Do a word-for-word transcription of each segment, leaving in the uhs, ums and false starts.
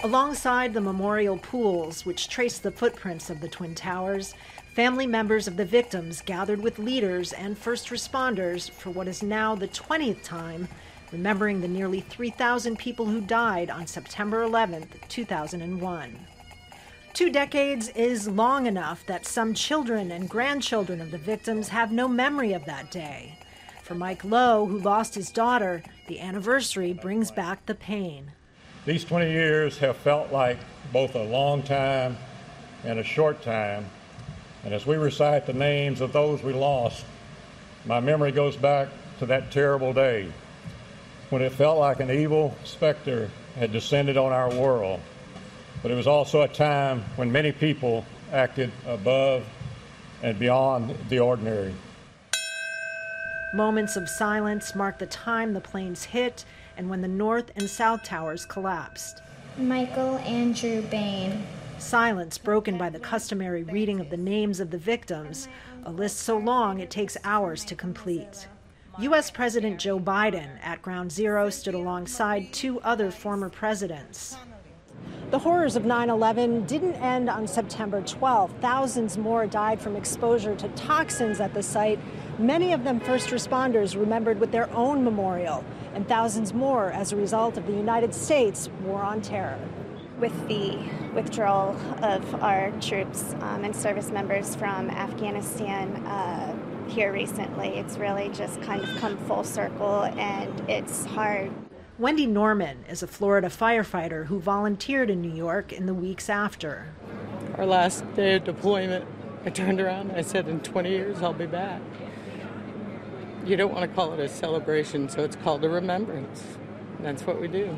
Alongside the memorial pools, which trace the footprints of the Twin Towers, family members of the victims gathered with leaders and first responders for what is now the twentieth time, remembering the nearly three thousand people who died on September eleventh, two thousand one. Two decades is long enough that some children and grandchildren of the victims have no memory of that day. For Mike Lowe, who lost his daughter, the anniversary brings back the pain. These twenty years have felt like both a long time and a short time. And as we recite the names of those we lost, my memory goes back to that terrible day when it felt like an evil specter had descended on our world. But it was also a time when many people acted above and beyond the ordinary. Moments of silence mark the time the planes hit and when the North and South Towers collapsed. Michael Andrew Bain. Silence broken by the customary reading of the names of the victims, a list so long it takes hours to complete. U S President Joe Biden at Ground Zero stood alongside two other former presidents. The horrors of nine eleven didn't end on September twelfth. Thousands more died from exposure to toxins at the site, many of them first responders remembered with their own memorial, and thousands more as a result of the United States war on terror. With the withdrawal of our troops um, and service members from Afghanistan uh, here recently, it's really just kind of come full circle, and it's hard. Wendy Norman is a Florida firefighter who volunteered in New York in the weeks after. Our last day of deployment, I turned around and I said, in twenty years, I'll be back. You don't want to call it a celebration, so it's called a remembrance. And that's what we do.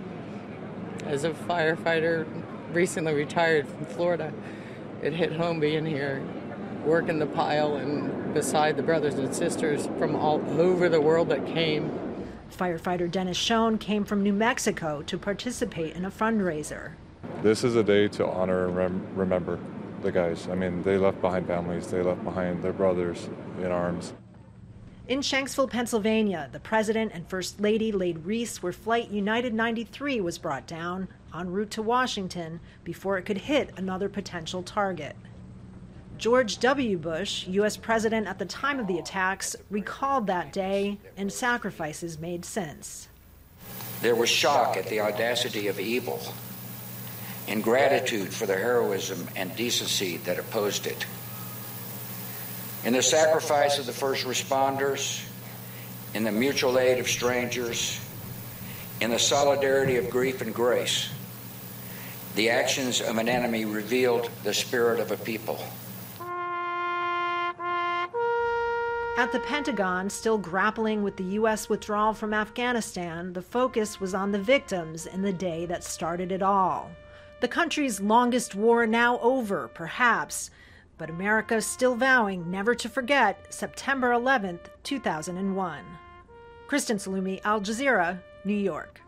As a firefighter, recently retired from Florida, it hit home being here, working the pile and beside the brothers and sisters from all over the world that came. Firefighter Dennis Schoen came from New Mexico to participate in a fundraiser. This is a day to honor and rem- remember the guys. I mean, they left behind families, they left behind their brothers in arms. In Shanksville, Pennsylvania, the president and first lady laid wreaths where Flight United ninety-three was brought down en route to Washington before it could hit another potential target. George W. Bush, U S president at the time of the attacks, recalled that day and sacrifices made since. There was shock at the audacity of evil and gratitude for the heroism and decency that opposed it. In the sacrifice of the first responders, in the mutual aid of strangers, in the solidarity of grief and grace, the actions of an enemy revealed the spirit of a people. At the Pentagon, still grappling with the U S withdrawal from Afghanistan, the focus was on the victims in the day that started it all. The country's longest war now over, perhaps, but America still vowing never to forget September eleventh, two thousand one. Kristen Salumi, Al Jazeera, New York.